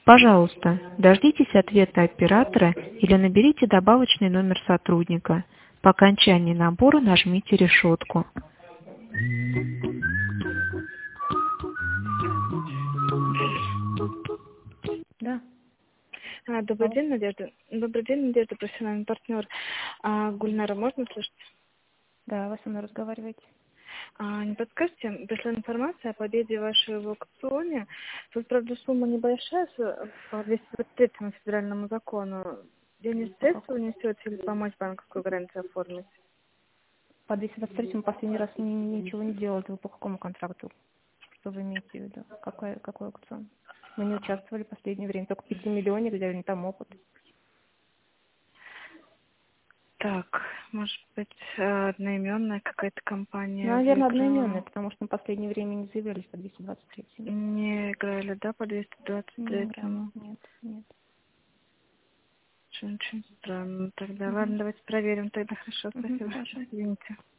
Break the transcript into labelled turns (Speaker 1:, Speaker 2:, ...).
Speaker 1: Пожалуйста, дождитесь ответа оператора или наберите добавочный номер сотрудника. По окончании набора нажмите решетку.
Speaker 2: Да.
Speaker 3: Добрый день, Надежда. Добрый день, Надежда, профессиональный партнер. Гульнара, можно слышать?
Speaker 2: Да, вы со мной разговариваете.
Speaker 3: Не подскажете, пришла информация о победе вашего в аукционе. Тут, правда, сумма небольшая, по 223 федеральному закону. Денежные средства унесете или помочь банковскую гарантию оформить?
Speaker 2: По 223 последний раз ничего не делали. Вы по какому контракту? Что вы имеете в виду? Какой аукцион? Мы не участвовали в последнее время. Только 5 миллионов взяли, там опыт.
Speaker 3: Так, может быть, одноименная какая-то компания?
Speaker 2: Наверное,
Speaker 3: выиграла?
Speaker 2: одноименная, потому что мы в последнее время не заявлялись по 223.
Speaker 3: Не играли, да, по
Speaker 2: Не играли.
Speaker 3: 223?
Speaker 2: Нет.
Speaker 3: Очень странно. Тогда,
Speaker 2: Угу.
Speaker 3: ладно, давайте проверим. Тогда хорошо,
Speaker 2: Угу,
Speaker 3: спасибо.
Speaker 2: хорошо.
Speaker 3: Извините.